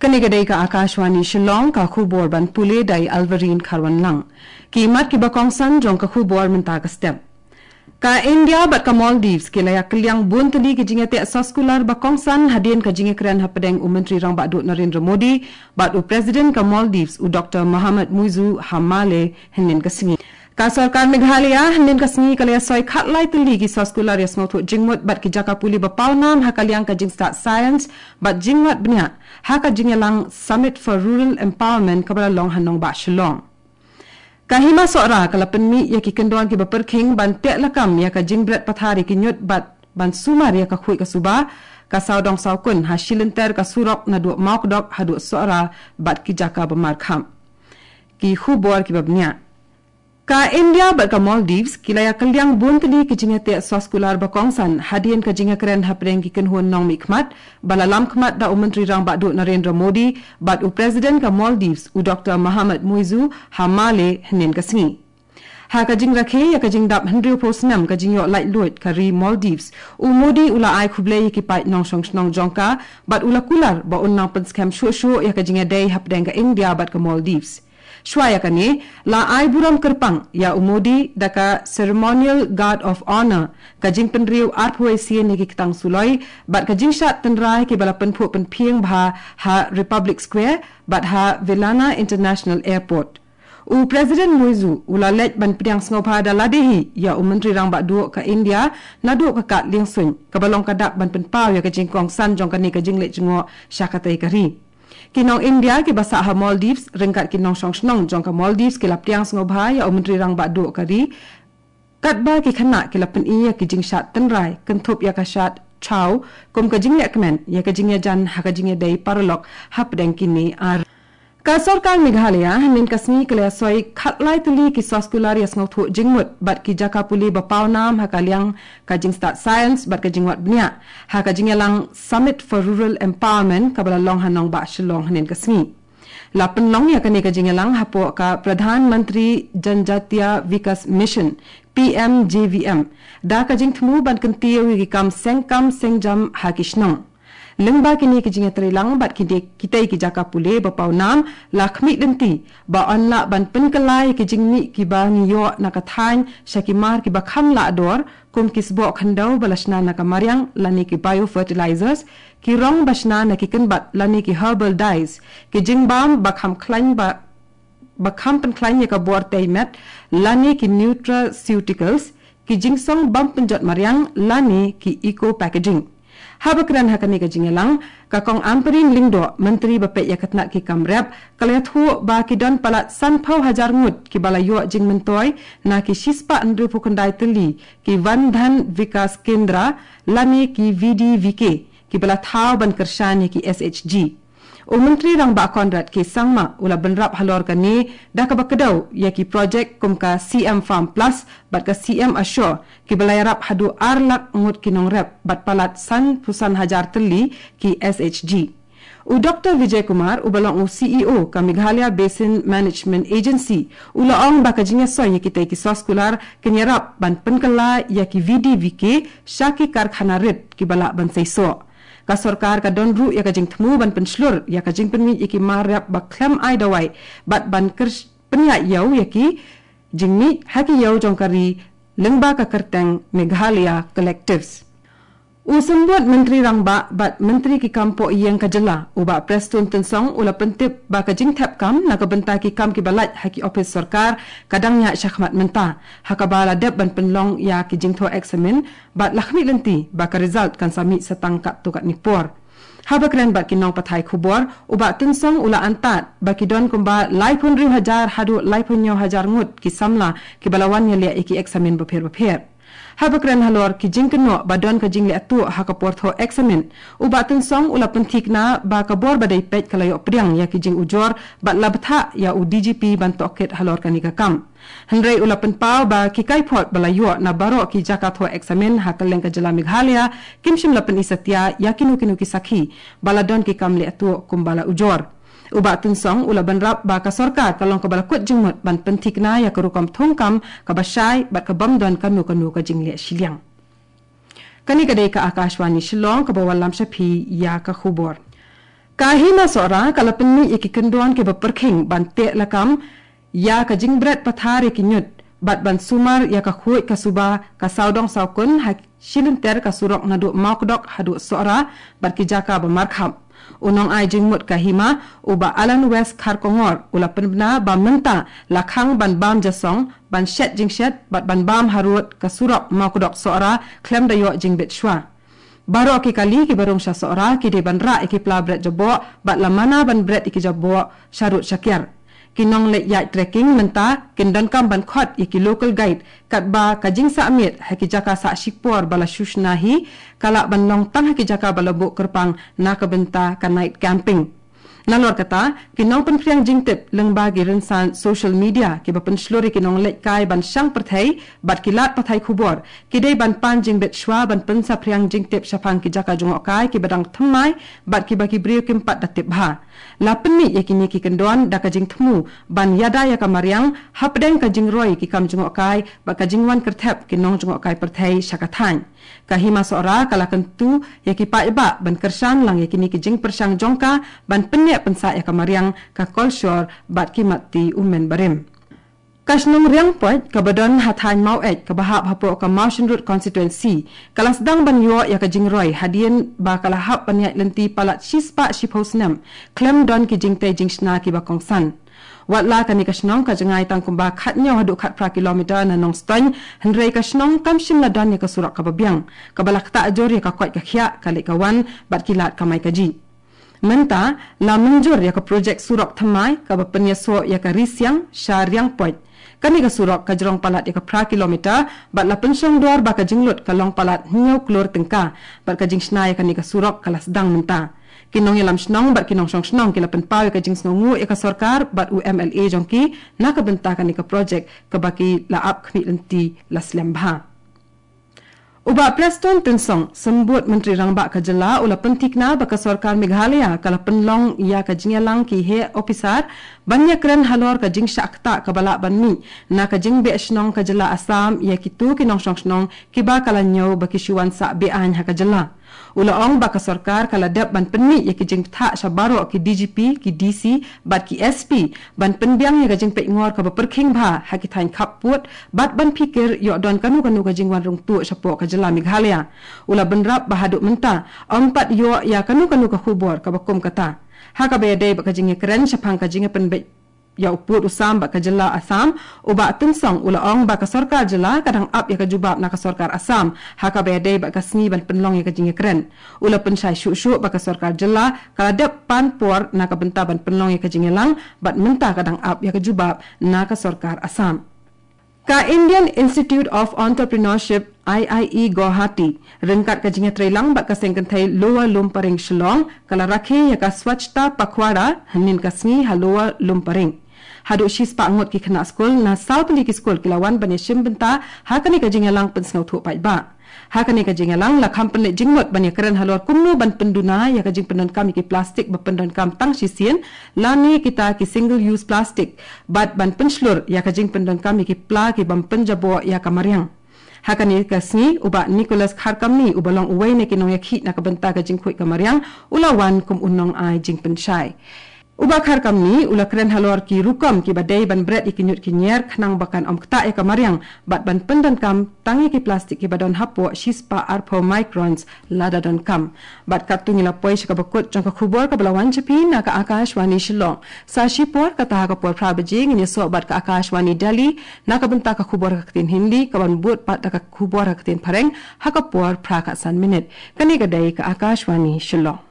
Kanigadai ka Akashwani Shillong ka khubor ban pule dai Alvarin Kharwan lang. Kimat ki bakongsan jong ka khubor menta ka step. Ka India bat ka Maldives kilaya kelyang buntali ki jingate asaskular bakongsan hadin ka jinge keren hapadeng Menteri Rang Badut Narendra Modi bat u President ka Maldives u Dr. Mohamed Muizu Hamale henin ka singi. Ka sarkar Meghalaya henin ka singi kalaya soy khatlai tuli ki asaskular yas ngotu jingmut bat ki jaka puli bapawnam hakaliang ka jing start science bat jingwat bnya haka jingelang Summit for Rural Empowerment kabala long hanong ba Shillong. Kahima sora kala penmi ya ki kendon ki baperking ban tek lakam ya ka jingbret pathari ki nyut bat ban sumar ya ka khui ka suba ka saudong saukun ha shilenter ka surok na du maukdok hadu sora bat ki jaka bamar kham ki khubor ki babnya ka India bat ka Maldives kilaya kalyang buntli ki jingate soskular bakongsan hadien ka jinga keren hapreng ki kenhun nong mikmat balalam khmat da Menteri Rang Badut Narendra Modi bat u President ka Maldives u Dr. Mohamed Muizu Hamale henin ka singi ha ka jing rakhe ya ka jing dap 100% ka jing yo light load ka ri Maldives u Modi ula ai khuble ki pai nong song snong jongka bat ula kular ba unnang pen scam shu ya ka jinga dai hapdeng ka India bat ka Maldives Shwaya kani la ai buram kerpang ya umodi daka ceremonial guard of honor kajing penriu arphuai sien ni kitang suloi bat kajing shat tenrai ke bala penphu penpieng bha ha Republic Square bat ha Velana International Airport u President Muizu ulalet ban pidang sngopa daladehi ya Menteri Rang Badut ka India nadu ka kat lingsun kabalong kadak ban penpau ya kajing kong san jong kani kajing le jengo syakatai kari Kinong India ki basa ha Maldives rengkat kinong song jong ka Maldives ki laptiang sngoba ya Menteri Rang Badut kari katba ki khana ki lapen iya ki jing shat tenrai kentup ya ka shat chau kom ka jing lekmen ya ka jing ya jan ha ka jing ya dai parlok hapdeng kini ar ka sarkar Meghalaya hanin kasmi kelaya soi khatlai tuli ki soskular yas ngothu jingmut bat ki jaka puli bapawnam hakaliang ka jing start science bat ka jingwat bnya ha ka jingelang Summit for Rural Empowerment kabala long hanong ba Shillong hanin kasmi lapen long ya kani ka jingelang hapo ka Pradhan Mantri Janjatiya Vikas Mission PMJVM da ka jing thmu ban kantiyo ki kam sengjam hakishnong Lengba kini ki jinga terilang bat kita ki jaka pule bapau nam lakmi lenti ba onla ban penkelai ki jingmi ki ba ngiyo nakathan shakimar ki bakham la ador kum kisbo khandau balashna nakamaryang lani ki biofertilizers ki rong bashna nakiken bat lani ki herbal dyes ki jingbam bakham klain ba bakham pen klain ka bor taimet lani ki nutraceuticals ki jingsong bam penjot maryang lani ki eco packaging Habakran hakani ka jingelang kakong amperin lingdo menteri bapet yakatna ki kamrep kalayat hu ba ki don palat sanpau hajar ngut ki balayo jing mentoy na ki shispa andru pukandai teli ki Vandhan Vikas Kendra lani ki VDVK ki bala thau ban kershan ki SHG Menteri Rang Ba Konrad ki sangma ula benrap halor kani dah ka bakadau ya ki projek kum ka CM Farm Plus bat ka CM Assure ki belayarap hadu arlak ngut kinong rep bat palat san pusan hajar teli ki SHG u Dr. Vijay Kumar u balong u CEO ka Meghalaya Basin Management Agency ula ong ba ka jinga soy ya ki soskular kenyarap ban penkala ya ki VDVK syaki karkhana rit ki bala ban seiso ka sarkar ka donru ya ka jing thmu ban penslur ya ka jing penmi iki marap baklam ai dawai bat ban kers penya yau ya ki jingmi haki yau jongkari lengba ka kerteng Meghalaya collectives usembut Menteri Rang Ba bat Menteri ki kampo yang ka jela uba prestun tensong ula pentip ba ka jing thap kam na ka benta ki kam ki balat haki office sarkar kadangnya syakhmat menta hakabala dep ban penlong ya ki jing tho examen bat lakhmi lenti ba ka result kan sami setangkap tu kat nipor habakren bat kinong pathai khubor uba tensong ula antat ba ki don kumba laipun riu hajar hadu laipun nyo hajar ngut ki samla ki balawan ya iki examen bapher Habakran halor ki jingkeno badon ka jingle atu hakaportho examen uba tensong ula pentik na ba kabor badai pet kalayo priang ya ki jing ujor bat labtha ya u DGP bantoket halor kanika kam Henry ula penpau ba ki kaipot balayo na baro ki jakatho examen hakaleng ka jela Meghalaya kimshim la penisatya yakinu ki sakhi baladon ki kam le atu kumbala ujor uba tensong ula banrap ba ka sarkar kalong ka balakut jingmut ban pentik na ya kerukam thongkam ka basai bat ka bamdon kanu ka jingle shiliang kani kadai ka Akashwani Shillong ka bawalam shapi ya ka khubor Kahima sora kala penni iki kenduan ke beperking bante lakam ya ka jingbret pathare kinyut bat ban sumar ya ka khui ka suba ka saudong saukun ha shilenter ka surok nadu makdok hadu sora bat ki jaka bamarkham unong ai jingmut kahima uba alan west kharkongor ula penbna ba menta lakhang ban bam jasong ban shet jingshet bat ban bam harut ka surok makdok sora klem dayo jingbet shwa Baro ki kali ki barong sya seora ki de banra ki pla bret jabo bat lamana ban bret ki jabo syarut syakir kinong le yai trekking menta kindan kam ban khot ki local guide kat ba kajing sa amit ha ki jaka sa shikpor bala shushnahi kala ban long tang ha ki jaka bala bu kerpang na ka benta ka night camping Nalor kata, kinong penpriang jingtip lengba girensan social media ki bapen sluri kinong lek kai ban syang perthai bat kilat pathai khubor kidai ban pan jingbet shwa ban pensa priang jingtip syapang ki jaka jungok kai ki badang thamai bat ki baki brio kimpat datip bha la penni yakini ki kendon da ka jing thmu ban yada ya kamariang hapdeng ka jing roi ki kam jungok kai ba ka jingwan kerthep kinong jungok kai perthai syakathan kahima sora kala kentu yaki pa iba ban kersan lang yakini ki jing persang jongka ban penni pensa ya kamariang ka kolshor bat ki mati umen barim kasnong riang pot kabadon hathan mau et ka bahap hapo ka Mountain Road constituency kala sedang ban yo ya ka jingroi hadien ba kala hap ban ya lenti palat shispa shiphausnam klem don ki jingte jingsna ki ba kongsan watla kani kasnong ka jangai tang kumba khatnyo hadu khat pra kilometer na nong ston hendrei kasnong kamshim la don ya ka surak ka babyang ka balak ta ajor ya ka kwat ka khya kali kawan bat kilat kamai kaji Menta la menjur ya ka projek surok thamai ka bapenya so ya ka risyang syariang point kani ka surok ka jrong palat ya ka pra kilometer bat la pensong dor ba ka jinglut ka long palat nyo klor tengka bat ka jingsna ya kani ka surok kala sedang menta kinong yalam snong bat kinong song snong kila pen paw ka jingsnongu ya ka sarkar bat UMLA jongki na ka benta kani ka projek ka baki la ap khmi lenti la slembha Uba Preston Tensong sembut Menteri Rangbak Kajela ula pentikna baka sarkar Meghalaya kala penlong ia ka jingalang ki he officer banyak keren halor ka jing syakta ka balak banmi na ka jing be snong Kajela Assam ia kitu kinong song snong kiba kala nyo baki syuan sa be an ha Kajela ula ong baka sarkar kala dep ban penni ia ki jing tha sabaro ki DGP ki DC bat ki SP ban penbiang ia ka jing pe ngor ka perking bha ha ki thain khap put bat ban pikir yo don kanu ka jing wan rung tu sapo Kajela Meghalaya ula benrap bahaduk menta empat yo ya kanu ka khubor ka bakom kata ha ka be dei baka jing keren sapang ka jing penbe ya uput usam baka Jela Assam uba tensong ula ong baka sarkar Jela kadang ap ya ka jubab na ka sarkar Assam ha ka be dei baka sni ban penlong ya ka jing keren ula pensai syu baka sarkar Jela kala dep pan por na ka benta ban penlong ya ka jing lang bat menta kadang ap ya ka jubab na ka sarkar Assam Ka Indian Institute of Entrepreneurship IIE Guwahati rengkat ka jinga trailang bak ka sengkenthai Lower Lumparing Shillong kala rakhe ya ka swachta pakhwada hanin kasni ha Lower Lumparing hadu shis pa ngot ki khana school na South Lake School kilawan bani shimbenta hakani ka jinga lang pensngau thu pai ba hakani ka jinga lang la khampen le jingmot bani karen halor kumnu ban penduna ya ka jing pendon kam ki plastik ba pendon kam tang sisien lani kita ki single use plastic bat ban penslur ya ka jing pendon kam ki pla ki bam penjabo ya ka mariang hakani kasni uba Nicholas Kharkamni ubalong uway ne kinong yakhi na ka benta ka jing khoi ka mariang ulawan kum unong ai jing penshai Uba Kharkamni ula keren halor ki rukom ki badai ban bret ikinyut kinyer khnang bakan om kta e kamariang bat ban pendan kam tangi ki plastik ki badon hapo shispa arpo microns lada don kam bat katungi la poi shika bakut jangka khubor ka balawan chapi na ka Akashwani Shillong sa shipor ka ta ka por prabaji ngini so bat ka Akashwani Delhi na ka benta ka khubor ka tin Hindi ka ban but pat ka khubor ka tin Pareng ha ka por pra ka san minute kani ka dai ka Akashwani Shillong